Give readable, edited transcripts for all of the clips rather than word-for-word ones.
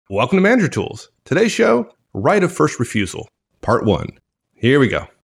Welcome to Manager Tools. Today's show, Right of First Refusal, Part 1. Here we go.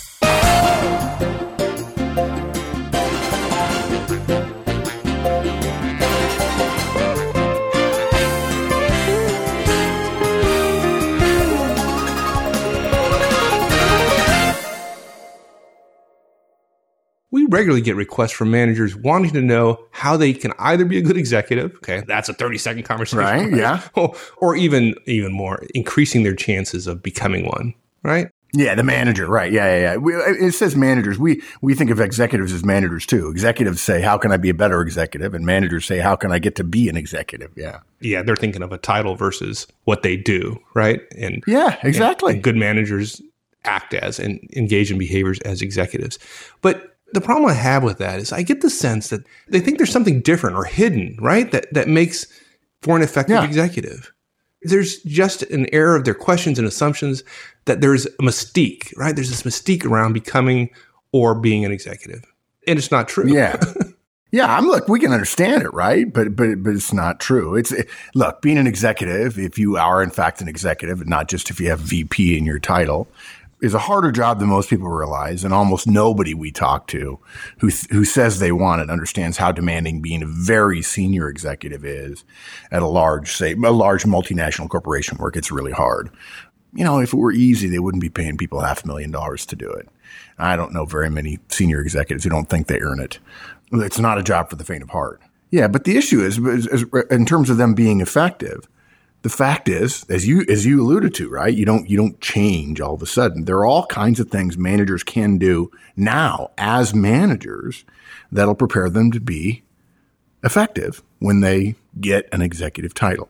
We regularly get requests from managers wanting to know how they can either be a good executive, okay, that's a 30-second conversation, right? Yeah, or even more, increasing their chances of becoming one, right? Yeah, the manager, right? Yeah. It says managers. We think of executives as managers too. Executives say, "How can I be a better executive?" And managers say, "How can I get to be an executive?" Yeah, they're thinking of a title versus what they do, right? And yeah, exactly. And good managers act as and engage in behaviors as executives, but the problem I have with that is I get the sense that they think there's something different or hidden, right? That makes for an effective executive. There's just an error of their questions and assumptions that there's a mystique, right? There's this mystique around becoming or being an executive. And it's not true. Yeah. Yeah, look, we can understand it, right? But it's not true. Look, being an executive, if you are in fact an executive, not just if you have VP in your title, is a harder job than most people realize, and almost nobody we talk to who says they want it understands how demanding being a very senior executive is at a large multinational corporation where it gets really hard. You know, if it were easy, they wouldn't be paying people $500,000 to do it. I don't know very many senior executives who don't think they earn it. It's not a job for the faint of heart. Yeah, but the issue is in terms of them being effective. The fact is, as you alluded to, right? You don't change all of a sudden. There are all kinds of things managers can do now as managers that'll prepare them to be effective when they get an executive title.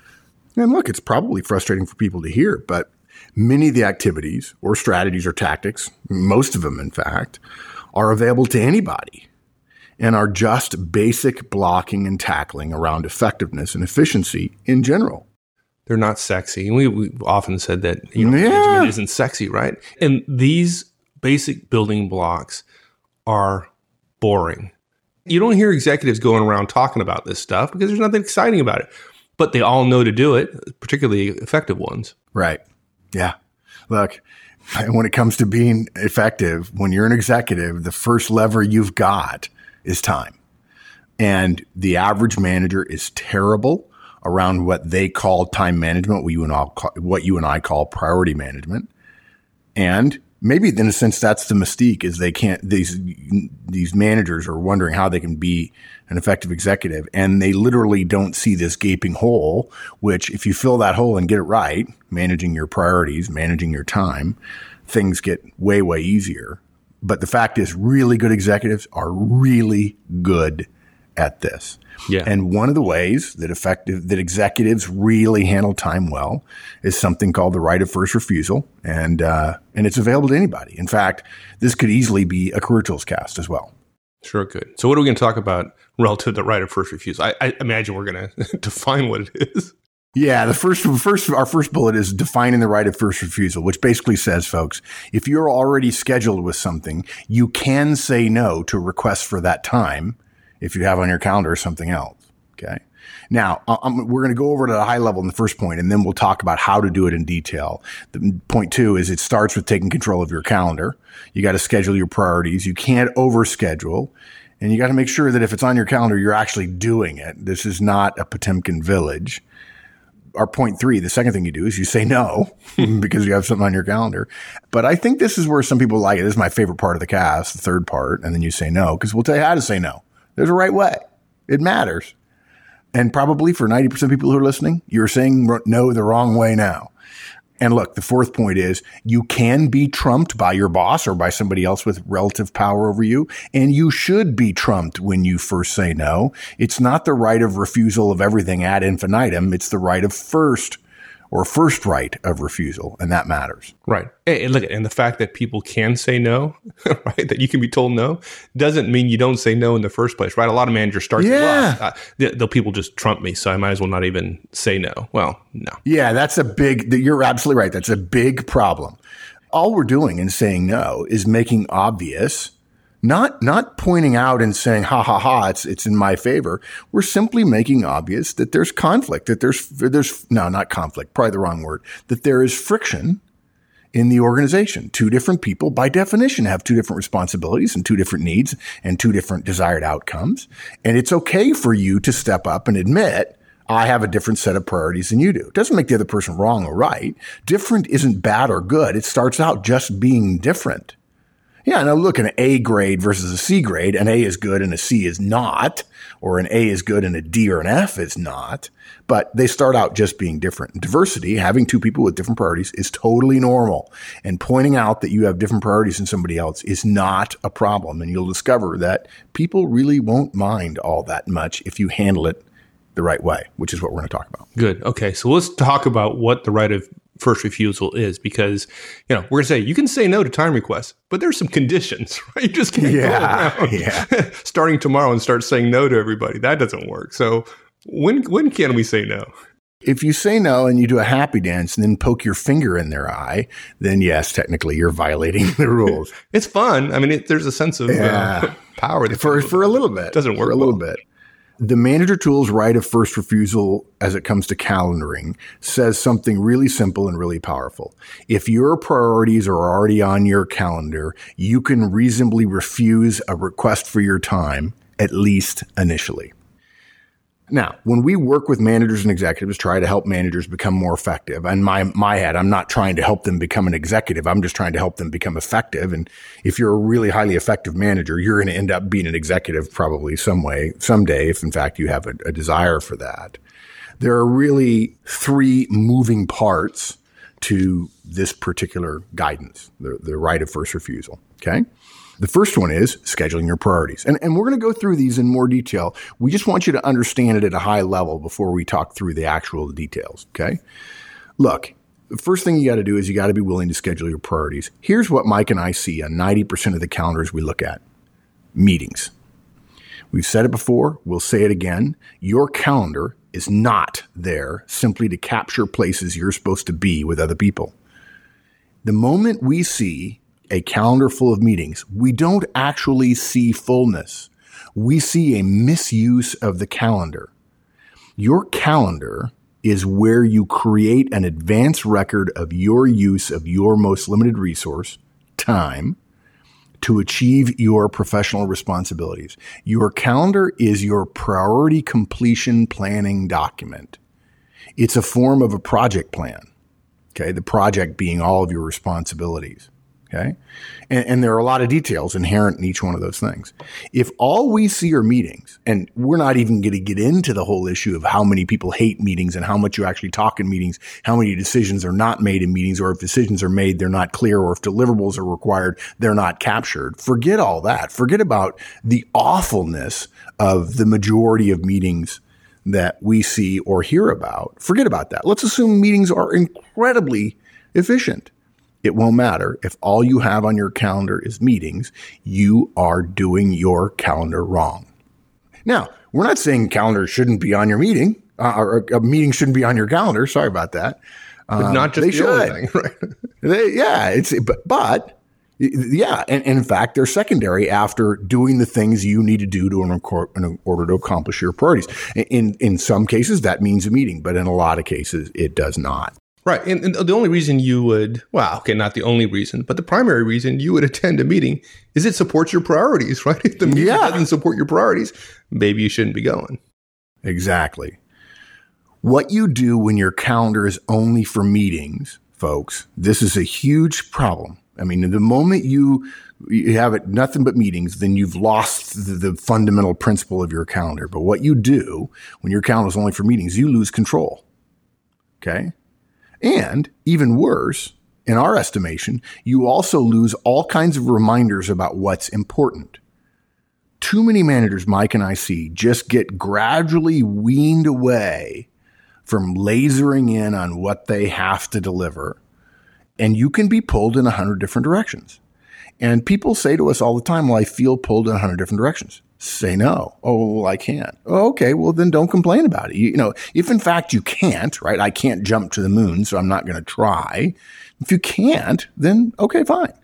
And look, it's probably frustrating for people to hear, but many of the activities or strategies or tactics, most of them, in fact, are available to anybody and are just basic blocking and tackling around effectiveness and efficiency in general. They're not sexy. And we often said that management isn't sexy, right? And these basic building blocks are boring. You don't hear executives going around talking about this stuff because there's nothing exciting about it. But they all know to do it, particularly effective ones. Right. Yeah. Look, when it comes to being effective, when you're an executive, the first lever you've got is time. And the average manager is terrible around what they call time management, what you and I call priority management. And maybe in a sense, that's the mystique is these managers are wondering how they can be an effective executive. And they literally don't see this gaping hole, which if you fill that hole and get it right, managing your priorities, managing your time, things get way, way easier. But the fact is really good executives are really good at this. Yeah. And one of the ways that executives really handle time well is something called the right of first refusal. And it's available to anybody. In fact, this could easily be a Career Tools cast as well. Sure it could. So what are we going to talk about relative to the right of first refusal? I imagine we're going to define what it is. Yeah, our first bullet is defining the right of first refusal, which basically says, folks, if you're already scheduled with something, you can say no to requests for that time if you have on your calendar something else. Okay. Now, we're going to go over to the high level in the first point, and then we'll talk about how to do it in detail. Point 2 is it starts with taking control of your calendar. You got to schedule your priorities. You can't overschedule, and you got to make sure that if it's on your calendar, you're actually doing it. This is not a Potemkin village. Our point 3, the second thing you do is you say no because you have something on your calendar. But I think this is where some people like it. This is my favorite part of the cast, the third part, and then you say no because we'll tell you how to say no. There's a right way. It matters. And probably for 90% of people who are listening, you're saying no the wrong way now. And look, the fourth point is you can be trumped by your boss or by somebody else with relative power over you. And you should be trumped when you first say no. It's not the right of refusal of everything ad infinitum. It's the right of first right of refusal. And that matters. Right. And look, and the fact that people can say no, right, that you can be told no, doesn't mean you don't say no in the first place, right? A lot of managers start the people just trump me, so I might as well not even say no. Well, no. Yeah, you're absolutely right. That's a big problem. All we're doing in saying no is making obvious Not pointing out and saying, ha, ha, ha, it's in my favor. We're simply making obvious that there's conflict, not conflict, probably the wrong word, that there is friction in the organization. Two different people, by definition, have two different responsibilities and two different needs and two different desired outcomes. And it's okay for you to step up and admit, I have a different set of priorities than you do. It doesn't make the other person wrong or right. Different isn't bad or good. It starts out just being different. Yeah, now look, an A grade versus a C grade, an A is good and a C is not, or an A is good and a D or an F is not, but they start out just being different. Diversity, having two people with different priorities, is totally normal. And pointing out that you have different priorities than somebody else is not a problem. And you'll discover that people really won't mind all that much if you handle it the right way, which is what we're going to talk about. Good. Okay, so let's talk about what the right of first refusal is, because, we're going to say you can say no to time requests, but there's some conditions, right? You just can't go around starting tomorrow and start saying no to everybody. That doesn't work. So when can we say no? If you say no and you do a happy dance and then poke your finger in their eye, then yes, technically you're violating the rules. It's fun. I mean, there's a sense of power. For a little bit. It doesn't work for a little bit. The manager tool's right of first refusal as it comes to calendaring says something really simple and really powerful. If your priorities are already on your calendar, you can reasonably refuse a request for your time, at least initially. Now, when we work with managers and executives, try to help managers become more effective. And my head, I'm not trying to help them become an executive. I'm just trying to help them become effective. And if you're a really highly effective manager, you're going to end up being an executive probably someday, if in fact you have a desire for that. There are really three moving parts to this particular guidance, the right of first refusal. Okay. The first one is scheduling your priorities. And we're going to go through these in more detail. We just want you to understand it at a high level before we talk through the actual details. Okay. Look, the first thing you got to do is you got to be willing to schedule your priorities. Here's what Mike and I see on 90% of the calendars we look at. Meetings. We've said it before. We'll say it again. Your calendar is not there simply to capture places you're supposed to be with other people. The moment we see a calendar full of meetings, we don't actually see fullness. We see a misuse of the calendar. Your calendar is where you create an advance record of your use of your most limited resource, time, to achieve your professional responsibilities. Your calendar is your priority completion planning document. It's a form of a project plan. Okay. The project being all of your responsibilities. Okay. And there are a lot of details inherent in each one of those things. If all we see are meetings, and we're not even going to get into the whole issue of how many people hate meetings and how much you actually talk in meetings, how many decisions are not made in meetings, or if decisions are made, they're not clear, or if deliverables are required, they're not captured. Forget all that. Forget about the awfulness of the majority of meetings that we see or hear about. Forget about that. Let's assume meetings are incredibly efficient. It won't matter. If all you have on your calendar is meetings, you are doing your calendar wrong. Now, we're not saying calendar shouldn't be on your meeting, or a meeting shouldn't be on your calendar. Sorry about that. But not just the only thing, right? And in fact, they're secondary after doing the things you need to do in order to accomplish your priorities. In some cases, that means a meeting, but in a lot of cases, it does not. Right. And the only reason you would, not the only reason, but the primary reason you would attend a meeting is it supports your priorities, right? If the meeting doesn't support your priorities, maybe you shouldn't be going. Exactly. What you do when your calendar is only for meetings, folks, this is a huge problem. I mean, the moment you have it nothing but meetings, then you've lost the fundamental principle of your calendar. But what you do when your calendar is only for meetings, you lose control. Okay? And even worse, in our estimation, you also lose all kinds of reminders about what's important. Too many managers, Mike and I see, just get gradually weaned away from lasering in on what they have to deliver. And you can be pulled in 100 different directions. And people say to us all the time, well, I feel pulled in 100 different directions. Say no. Oh, well, I can't. Oh, okay. Well, then don't complain about it. If in fact you can't, right? I can't jump to the moon, so I'm not going to try. If you can't, then okay, fine.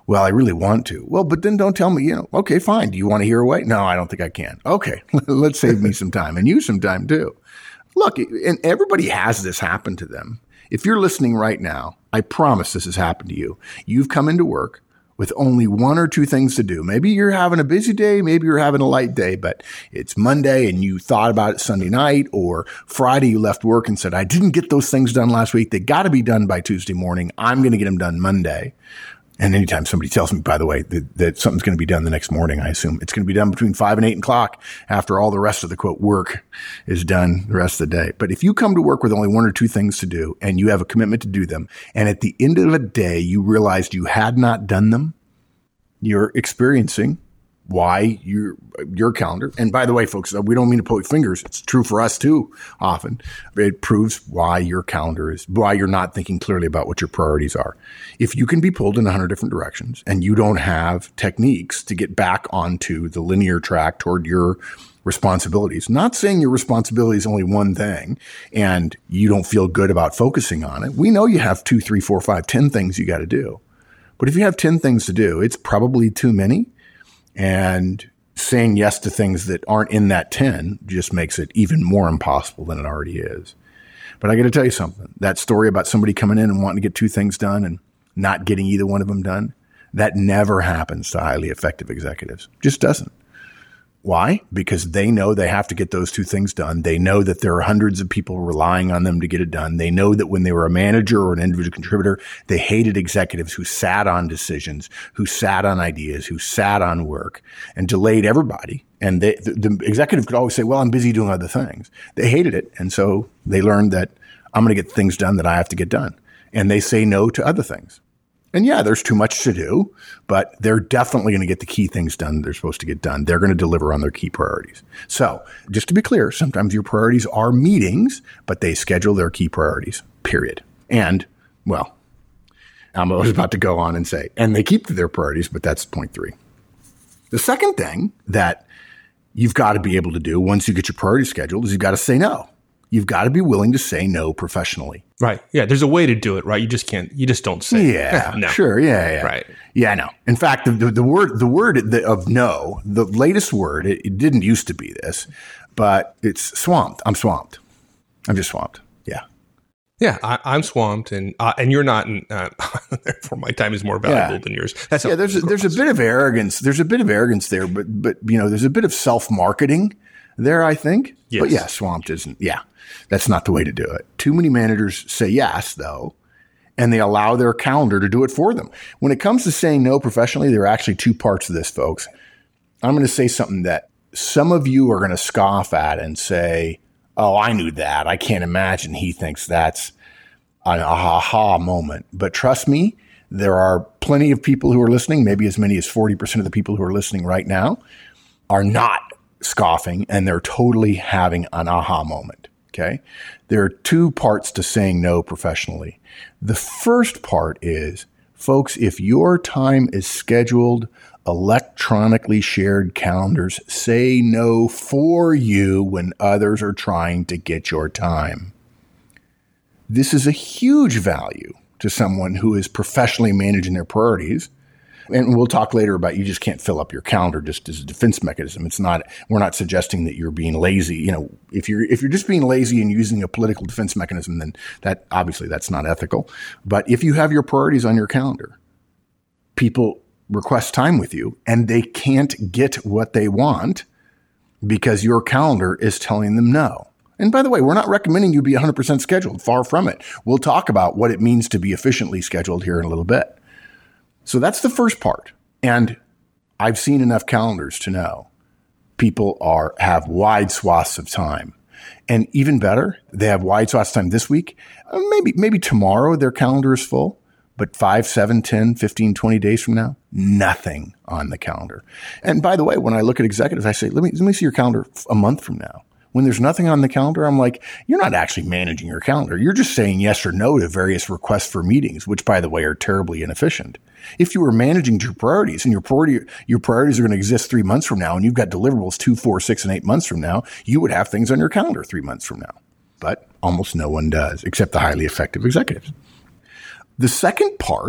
Well, I really want to. Well, but then don't tell me, okay, fine. Do you want to hear away? No, I don't think I can. Okay, let's save me some time and you some time too. Look, and everybody has this happen to them. If you're listening right now, I promise this has happened to you. You've come into work with only one or two things to do. Maybe you're having a busy day, maybe you're having a light day, but it's Monday and you thought about it Sunday night, or Friday you left work and said, I didn't get those things done last week. They got to be done by Tuesday morning. I'm going to get them done Monday. And anytime somebody tells me, by the way, that something's going to be done the next morning, I assume it's going to be done between 5 and 8 o'clock after all the rest of the quote work is done the rest of the day. But if you come to work with only one or two things to do and you have a commitment to do them, and at the end of the day, you realized you had not done them, you're experiencing why your calendar. And by the way, folks, we don't mean to point fingers. It's true for us too. Often it proves why your calendar is, why you're not thinking clearly about what your priorities are. If you can be pulled in 100 different directions and you don't have techniques to get back onto the linear track toward your responsibilities, not saying your responsibility is only one thing and you don't feel good about focusing on it. We know you have 2, 3, 4, 5, 10 things you got to do. But if you have 10 things to do, it's probably too many. And saying yes to things that aren't in that 10 just makes it even more impossible than it already is. But I got to tell you something. That story about somebody coming in and wanting to get 2 things done and not getting either one of them done, that never happens to highly effective executives. Just doesn't. Why? Because they know they have to get those 2 things done. They know that there are hundreds of people relying on them to get it done. They know that when they were a manager or an individual contributor, they hated executives who sat on decisions, who sat on ideas, who sat on work and delayed everybody. And the executive could always say, well, I'm busy doing other things. They hated it. And so they learned that I'm going to get things done that I have to get done. And they say no to other things. And yeah, there's too much to do, but they're definitely going to get the key things done they're supposed to get done. They're going to deliver on their key priorities. So just to be clear, sometimes your priorities are meetings, but they schedule their key priorities, period. And, well, I was about to go on and say, and they keep to their priorities, but that's point 3. The second thing that you've got to be able to do once you get your priorities scheduled is you've got to say no. You've got to be willing to say no professionally. Right. Yeah. There's a way to do it, right? You just don't say. Yeah. No. Sure. Yeah. Right. Yeah. No. In fact, the word of no, the latest word, it didn't used to be this, but it's swamped. I'm swamped. I'm just swamped. Yeah. Yeah. I'm swamped and you're not, therefore my time is more valuable than yours. That's there's a bit of arrogance. There's a bit of arrogance there, but there's a bit of self-marketing there, I think. Yes. But yeah, swamped isn't. Yeah. That's not the way to do it. Too many managers say yes, though, and they allow their calendar to do it for them. When it comes to saying no professionally, there are actually 2 parts of this, folks. I'm going to say something that some of you are going to scoff at and say, oh, I knew that. I can't imagine he thinks that's an aha moment. But trust me, there are plenty of people who are listening, maybe as many as 40% of the people who are listening right now are not scoffing, and they're totally having an aha moment. Okay. There are 2 parts to saying no professionally. The first part is, folks, if your time is scheduled, electronically shared calendars say no for you when others are trying to get your time. This is a huge value to someone who is professionally managing their priorities. And we'll talk later about you just can't fill up your calendar just as a defense mechanism. We're not suggesting that you're being lazy. If you're just being lazy and using a political defense mechanism, then that's not ethical. But if you have your priorities on your calendar, people request time with you and they can't get what they want because your calendar is telling them no. And by the way, we're not recommending you be 100% scheduled. Far from it. We'll talk about what it means to be efficiently scheduled here in a little bit. So that's the first part. And I've seen enough calendars to know people have wide swaths of time. And even better, they have wide swaths of time this week. Maybe tomorrow their calendar is full, but 5, 7, 10, 15, 20 days from now, nothing on the calendar. And by the way, when I look at executives, I say, let me see your calendar a month from now. When there's nothing on the calendar, I'm like, you're not actually managing your calendar. You're just saying yes or no to various requests for meetings, which, by the way, are terribly inefficient. If you were managing your priorities and your priorities are going to exist 3 months from now and you've got deliverables 2, 4, 6, and 8 months from now, you would have things on your calendar 3 months from now. But almost no one does, except the highly effective executives. The second part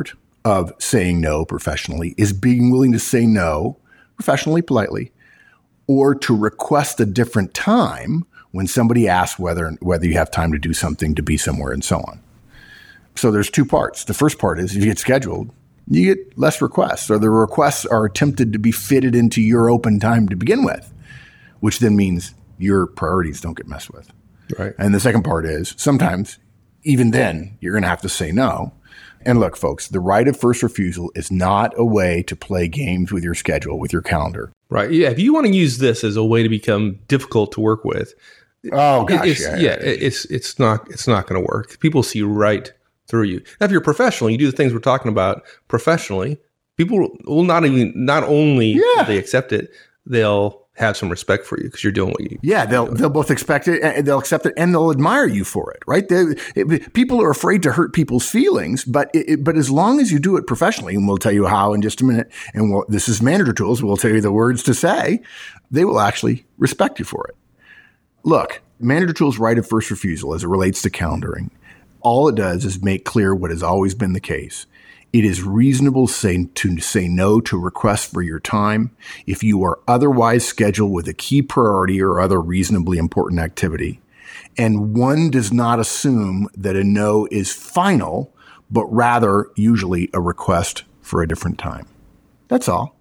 of saying no professionally is being willing to say no professionally, politely, or to request a different time when somebody asks whether you have time to do something, to be somewhere, and so on. So there's two parts. The first part is if you get scheduled, you get less requests, or the requests are attempted to be fitted into your open time to begin with, which then means your priorities don't get messed with. Right. And the second part is sometimes, even then, you're going to have to say no. And look, folks, the right of first refusal is not a way to play games with your schedule, with your calendar. Right. Yeah. If you want to use this as a way to become difficult to work with, oh gosh, it's not going to work. People see right through you. Now, if you're professional, you do the things we're talking about professionally. People will not only will they accept it, they'll have some respect for you because you're doing what you. Yeah, they'll both expect it, and they'll accept it, and they'll admire you for it. Right? People are afraid to hurt people's feelings, but as long as you do it professionally, and we'll tell you how in just a minute, and this is Manager Tools. We'll tell you the words to say. They will actually respect you for it. Look, Manager Tools' right of first refusal as it relates to calendaring, all it does is make clear what has always been the case. It is reasonable to say no to requests for your time if you are otherwise scheduled with a key priority or other reasonably important activity. And one does not assume that a no is final, but rather usually a request for a different time. That's all.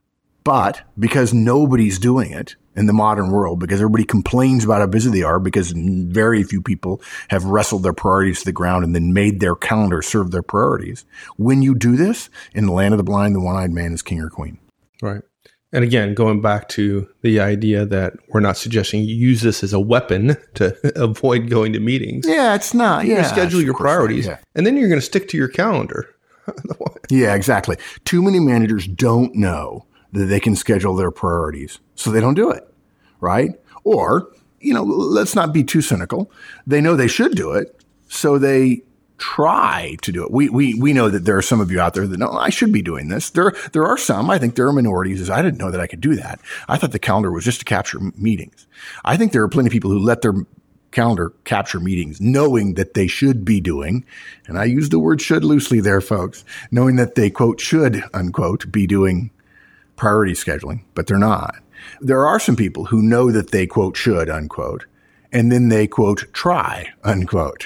But because nobody's doing it in the modern world, because everybody complains about how busy they are, because very few people have wrestled their priorities to the ground and then made their calendar serve their priorities. When you do this, in the land of the blind, the one-eyed man is king or queen. Right. And again, going back to the idea that we're not suggesting you use this as a weapon to avoid going to meetings. Yeah, it's not. You're going to schedule your priorities, and then you're going to stick to your calendar. Yeah, exactly. Too many managers don't know that they can schedule their priorities, so they don't do it, right? Or, let's not be too cynical. They know they should do it, so they try to do it. We know that there are some of you out there that know, I should be doing this. There are some, I think there are minorities, I didn't know that I could do that. I thought the calendar was just to capture meetings. I think there are plenty of people who let their calendar capture meetings knowing that they should be doing, and I use the word should loosely there, folks, knowing that they, quote, should, unquote, be doing priority scheduling, but they're not. There are some people who know that they, quote, should, unquote, and then they, quote, try, unquote.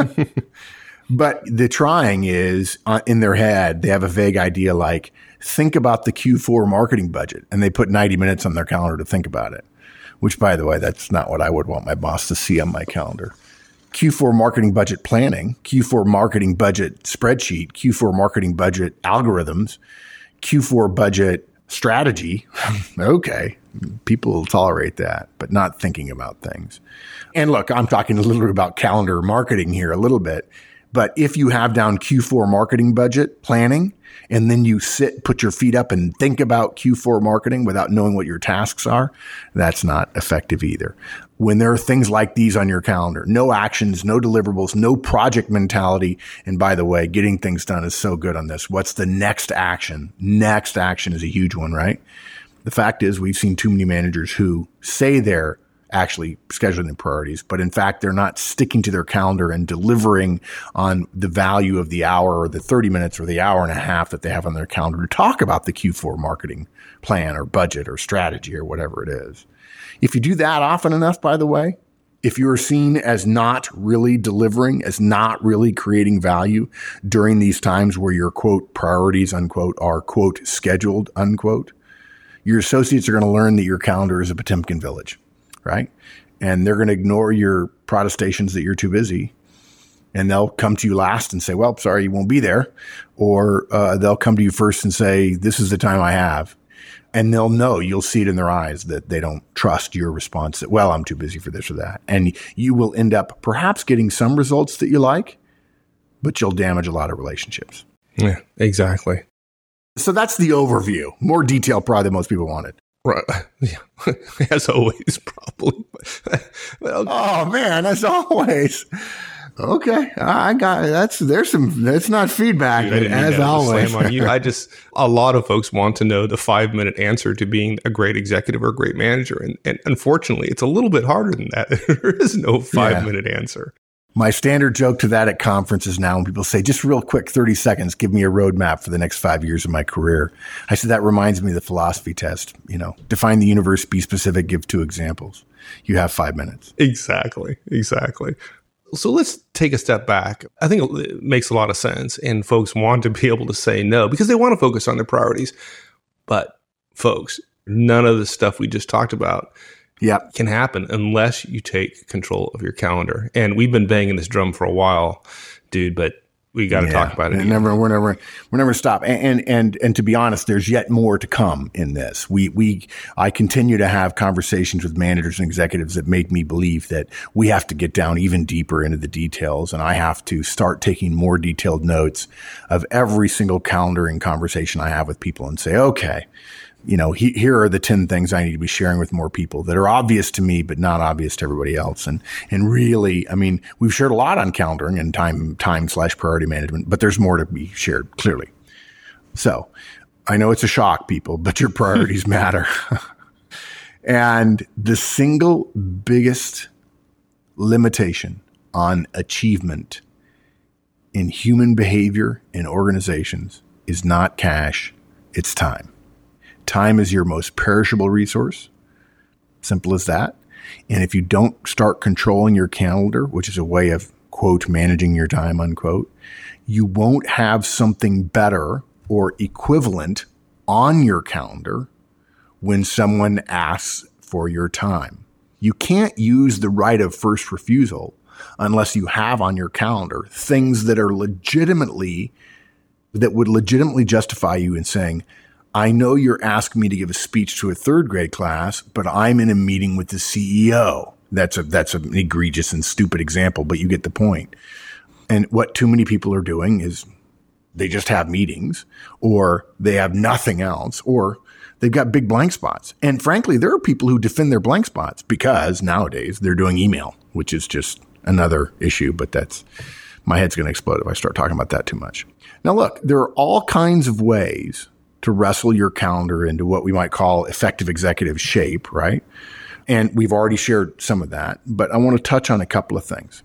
But the trying is in their head. They have a vague idea like, think about the Q4 marketing budget, and they put 90 minutes on their calendar to think about it, which, by the way, that's not what I would want my boss to see on my calendar. Q4 marketing budget planning, Q4 marketing budget spreadsheet, Q4 marketing budget algorithms, Q4 budget strategy. Okay. People will tolerate that, but not thinking about things. And look, I'm talking a little bit about calendar marketing here a little bit, but if you have down Q4 marketing budget planning, and then you put your feet up and think about Q4 marketing without knowing what your tasks are, that's not effective either. When there are things like these on your calendar, no actions, no deliverables, no project mentality. And by the way, getting things done is so good on this. What's the next action? Next action is a huge one, right? The fact is we've seen too many managers who say they're actually scheduling their priorities, but in fact, they're not sticking to their calendar and delivering on the value of the hour or the 30 minutes or the hour and a half that they have on their calendar to talk about the Q4 marketing plan or budget or strategy or whatever it is. If you do that often enough, by the way, if you're seen as not really delivering, as not really creating value during these times where your, quote, priorities, unquote, are, quote, scheduled, unquote, your associates are going to learn that your calendar is a Potemkin village. Right? And they're going to ignore your protestations that you're too busy. And they'll come to you last and say, well, sorry, you won't be there. Or they'll come to you first and say, this is the time I have. And they'll know, you'll see it in their eyes that they don't trust your response that, well, I'm too busy for this or that. And you will end up perhaps getting some results that you like, but you'll damage a lot of relationships. Yeah, exactly. So that's the overview. More detail probably than most people wanted. Right. Yeah. As always, probably. Well, oh man, as always. Okay. I got that's not feedback, dude, as always. Slam on you. A lot of folks want to know the 5-minute answer to being a great executive or a great manager. And unfortunately, it's a little bit harder than that. There is no 5-minute answer. My standard joke to that at conferences now, when people say, just real quick, 30 seconds, give me a roadmap for the next 5 years of my career. I said, that reminds me of the philosophy test. Define the universe, be specific, give 2 examples. You have 5 minutes. Exactly. So let's take a step back. I think it makes a lot of sense. And folks want to be able to say no because they want to focus on their priorities. But folks, none of the stuff we just talked about can happen unless you take control of your calendar. And we've been banging this drum for a while, dude, but we got to talk about it. We're never stop. And to be honest, there's yet more to come in this. I continue to have conversations with managers and executives that make me believe that we have to get down even deeper into the details. And I have to start taking more detailed notes of every single calendaring conversation I have with people and say, okay, here are the 10 things I need to be sharing with more people that are obvious to me, but not obvious to everybody else. And really, we've shared a lot on calendaring and time/priority management, but there's more to be shared clearly. So I know it's a shock, people, but your priorities matter. And the single biggest limitation on achievement in human behavior in organizations is not cash, it's time. Time is your most perishable resource. Simple as that. And if you don't start controlling your calendar, which is a way of, quote, managing your time, unquote, you won't have something better or equivalent on your calendar when someone asks for your time. You can't use the right of first refusal unless you have on your calendar things that would legitimately justify you in saying, I know you're asking me to give a speech to a 3rd grade class, but I'm in a meeting with the CEO. That's an egregious and stupid example, but you get the point. And what too many people are doing is they just have meetings, or they have nothing else, or they've got big blank spots. And frankly, there are people who defend their blank spots because nowadays they're doing email, which is just another issue, but my head's going to explode if I start talking about that too much. Now look, there are all kinds of ways to wrestle your calendar into what we might call effective executive shape, right? And we've already shared some of that, but I want to touch on a couple of things.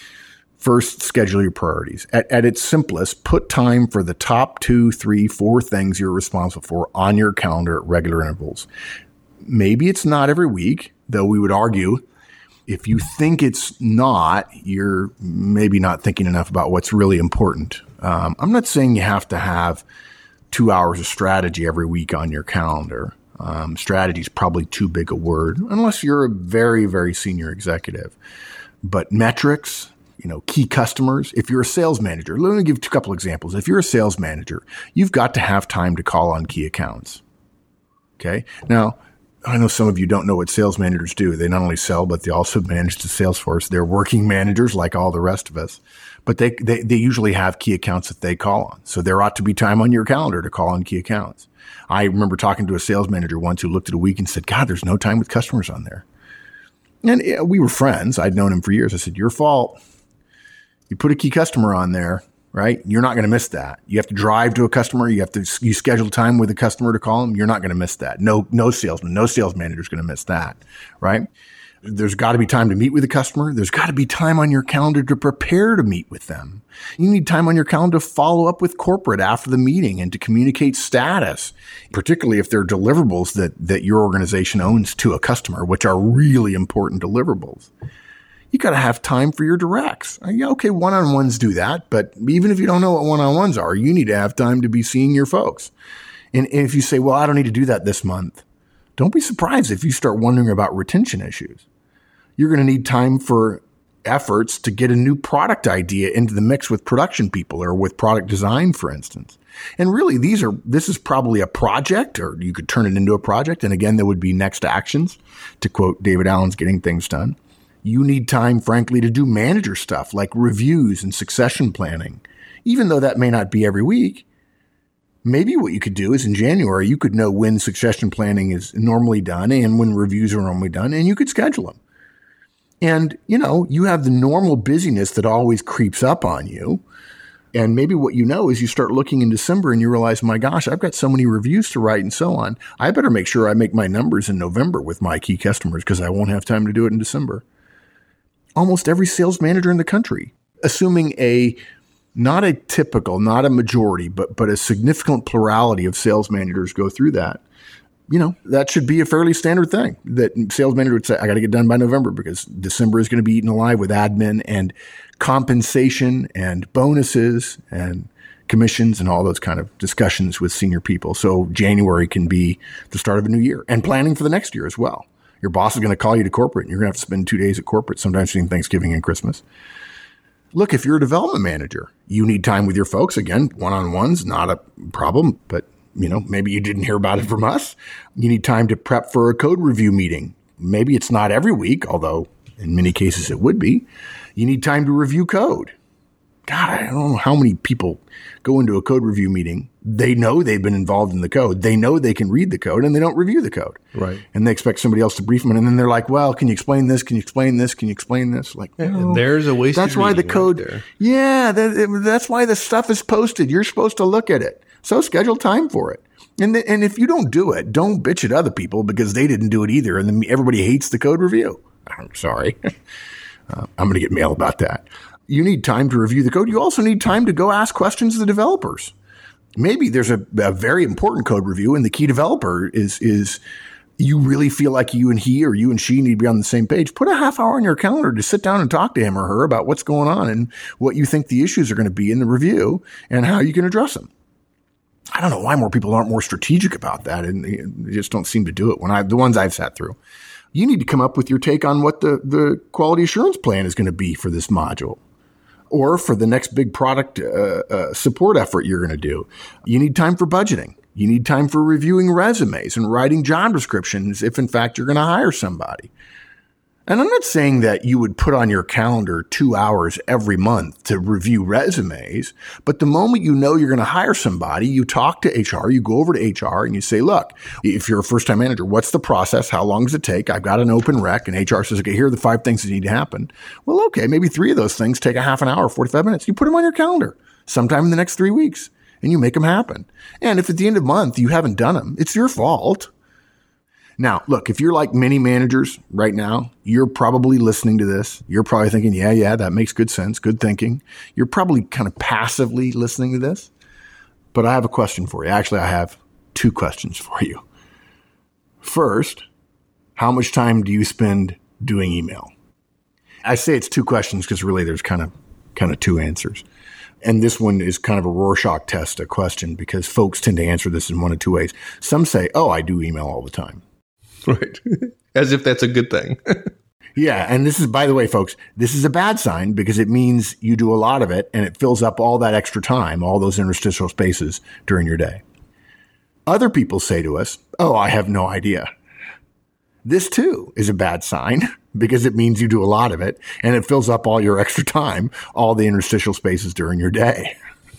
First, schedule your priorities. At its simplest, put time for the top 2, 3, 4 things you're responsible for on your calendar at regular intervals. Maybe it's not every week, though we would argue if you think it's not, you're maybe not thinking enough about what's really important. I'm not saying you have to have 2 hours of strategy every week on your calendar. Strategy is probably too big a word, unless you're a very, very senior executive. But metrics, key customers. If you're a sales manager, let me give a couple examples. If you're a sales manager, you've got to have time to call on key accounts. Okay. Now, I know some of you don't know what sales managers do. They not only sell, but they also manage the sales force. They're working managers like all the rest of us, but they usually have key accounts that they call on. So there ought to be time on your calendar to call on key accounts. I remember talking to a sales manager once who looked at a week and said, God, there's no time with customers on there. And we were friends. I'd known him for years. I said, your fault. You put a key customer on there, right? You're not going to miss that. You have to drive to a customer. You schedule time with a customer to call them. You're not going to miss that. No salesman, no sales manager is going to miss that, right? There's got to be time to meet with the customer. There's got to be time on your calendar to prepare to meet with them. You need time on your calendar to follow up with corporate after the meeting and to communicate status, particularly if they're deliverables that your organization owns to a customer, which are really important deliverables. You got to have time for your directs. Yeah, okay, one-on-ones do that, but even if you don't know what one-on-ones are, you need to have time to be seeing your folks. And if you say, well, I don't need to do that this month, don't be surprised if you start wondering about retention issues. You're going to need time for efforts to get a new product idea into the mix with production people or with product design, for instance. And really, this is probably a project, or you could turn it into a project. And again, there would be next actions, to quote David Allen's Getting Things Done. You need time, frankly, to do manager stuff like reviews and succession planning. Even though that may not be every week, maybe what you could do is in January, you could know when succession planning is normally done and when reviews are normally done, and you could schedule them. And, you have the normal busyness that always creeps up on you. And maybe what you know is you start looking in December and you realize, my gosh, I've got so many reviews to write and so on. I better make sure I make my numbers in November with my key customers because I won't have time to do it in December. almost every sales manager in the country, assuming not a typical, not a majority, but a significant plurality of sales managers go through that. That should be a fairly standard thing that sales manager would say, I got to get done by November because December is going to be eaten alive with admin and compensation and bonuses and commissions and all those kind of discussions with senior people. So January can be the start of a new year and planning for the next year as well. Your boss is going to call you to corporate and you're going to have to spend 2 days at corporate, sometimes between Thanksgiving and Christmas. Look, if you're a development manager, you need time with your folks. Again, one-on-ones, not a problem, but maybe you didn't hear about it from us. You need time to prep for a code review meeting. Maybe it's not every week, although in many cases it would be. You need time to review code. God, I don't know how many people go into a code review meeting. They know they've been involved in the code. They know they can read the code and they don't review the code. Right. And they expect somebody else to brief them. And then they're like, well, can you explain this? Can you explain this? Can you explain this? Like, no, there's a wasted That's why the code. Right there. Yeah. That's why the stuff is posted. You're supposed to look at it. So schedule time for it. And if you don't do it, don't bitch at other people because they didn't do it either. And then everybody hates the code review. I'm sorry. I'm going to get mail about that. You need time to review the code. You also need time to go ask questions of the developers. Maybe there's a very important code review and the key developer is you really feel like you and he or you and she need to be on the same page. Put a half hour on your calendar to sit down and talk to him or her about what's going on and what you think the issues are going to be in the review and how you can address them. I don't know why more people aren't more strategic about that, and they just don't seem to do it. The ones I've sat through, you need to come up with your take on what the quality assurance plan is going to be for this module, or for the next big product support effort you're going to do. You need time for budgeting. You need time for reviewing resumes and writing job descriptions if, in fact, you're going to hire somebody. And I'm not saying that you would put on your calendar 2 hours every month to review resumes, but the moment you know you're going to hire somebody, you talk to HR, you go over to HR and you say, look, if you're a first-time manager, what's the process? How long does it take? I've got an open rec, and HR says, okay, here are the 5 things that need to happen. Well, okay, maybe 3 of those things take a half an hour, 45 minutes. You put them on your calendar sometime in the next 3 weeks, and you make them happen. And if at the end of the month you haven't done them, it's your fault. Now, look, if you're like many managers right now, you're probably listening to this. You're probably thinking, yeah, that makes good sense. Good thinking. You're probably kind of passively listening to this. But I have a question for you. Actually, I have 2 questions for you. First, how much time do you spend doing email? I say it's 2 questions because really there's kind of 2 answers. And this one is kind of a Rorschach test, a question, because folks tend to answer this in one of 2 ways. Some say, oh, I do email all the time. Right. As if that's a good thing. Yeah. And this is, by the way, folks, this is a bad sign because it means you do a lot of it and it fills up all that extra time, all those interstitial spaces during your day. Other people say to us, oh, I have no idea. This too is a bad sign because it means you do a lot of it and it fills up all your extra time, all the interstitial spaces during your day.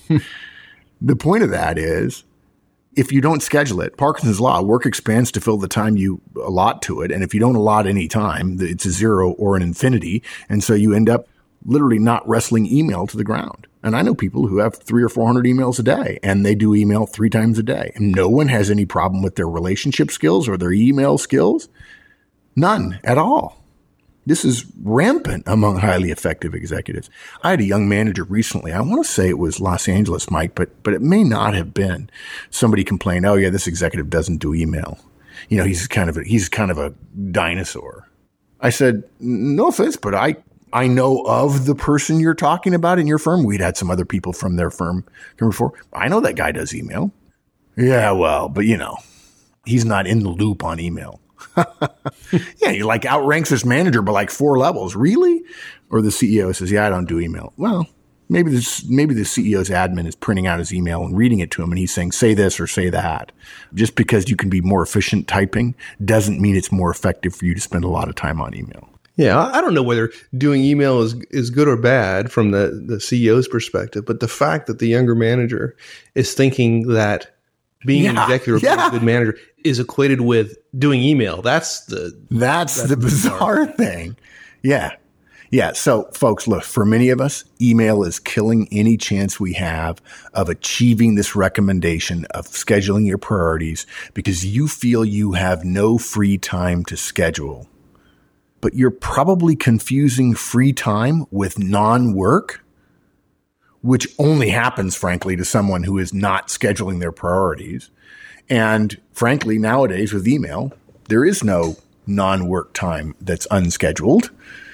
The point of that is, if you don't schedule it, Parkinson's law, work expands to fill the time you allot to it. And if you don't allot any time, it's a 0 or an infinity. And so you end up literally not wrestling email to the ground. And I know people who have 300 or 400 emails a day and they do email 3 times a day. And no one has any problem with their relationship skills or their email skills. None at all. This is rampant among highly effective executives. I had a young manager recently. I want to say it was Los Angeles, Mike, but it may not have been. Somebody complained, oh yeah, this executive doesn't do email. He's kind of a dinosaur. I said, no offense, but I know of the person you're talking about in your firm. We'd had some other people from their firm come before. I know that guy does email. Yeah, well, but he's not in the loop on email. Yeah, he outranks his manager by 4 levels. Really? Or the CEO says, yeah, I don't do email. Well, maybe the CEO's admin is printing out his email and reading it to him and he's saying, say this or say that. Just because you can be more efficient typing doesn't mean it's more effective for you to spend a lot of time on email. Yeah, I don't know whether doing email is good or bad from the CEO's perspective, but the fact that the younger manager is thinking that being an executive or being a good manager is equated with doing email. That's the bizarre thing. Yeah. Yeah. So folks, look, for many of us, email is killing any chance we have of achieving this recommendation of scheduling your priorities because you feel you have no free time to schedule. but you're probably confusing free time with non-work, which only happens, frankly, to someone who is not scheduling their priorities. And frankly, nowadays with email, there is no non-work time that's unscheduled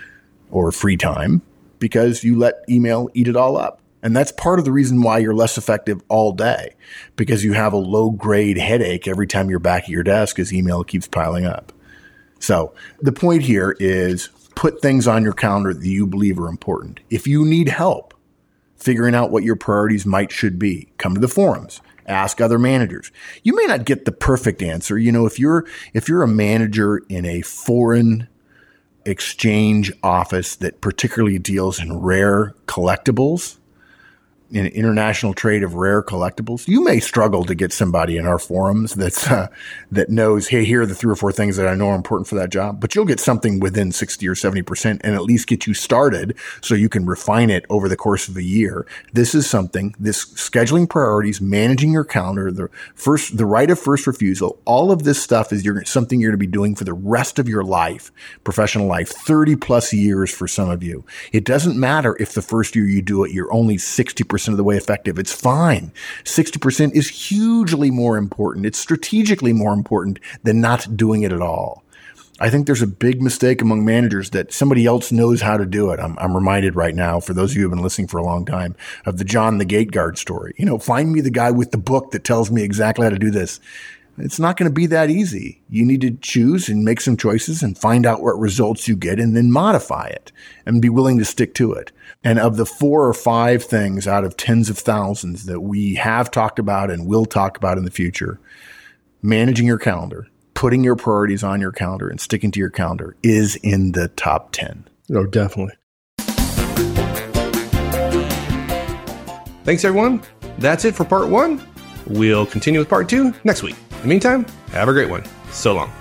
or free time because you let email eat it all up. And that's part of the reason why you're less effective all day, because you have a low-grade headache every time you're back at your desk as email keeps piling up. So the point here is put things on your calendar that you believe are important. If you need help figuring out what your priorities should be, come to the forums. Ask other managers. You may not get the perfect answer. You know, if you're a manager in a foreign exchange office that particularly deals in rare collectibles, in international trade of rare collectibles, you may struggle to get somebody in our forums that knows, hey, here are the 3 or 4 things that I know are important for that job. But you'll get something within 60 or 70% and at least get you started so you can refine it over the course of a year. This is something, this scheduling priorities, managing your calendar, the right of first refusal, all of this stuff is something you're going to be doing for the rest of your life, professional life, 30 plus years for some of you. It doesn't matter if the first year you do it, you're only 60% of the way effective. It's fine. 60% is hugely more important. It's strategically more important than not doing it at all. I think there's a big mistake among managers that somebody else knows how to do it. I'm reminded right now, for those of you who have been listening for a long time, of the John the Gate Guard story. You know, find me the guy with the book that tells me exactly how to do this. It's not going to be that easy. You need to choose and make some choices and find out what results you get and then modify it and be willing to stick to it. And of the 4 or 5 things out of tens of thousands that we have talked about and will talk about in the future, managing your calendar, putting your priorities on your calendar and sticking to your calendar is in the top 10. Oh, definitely. Thanks, everyone. That's it for part 1. We'll continue with part 2 next week. In the meantime, have a great one. So long.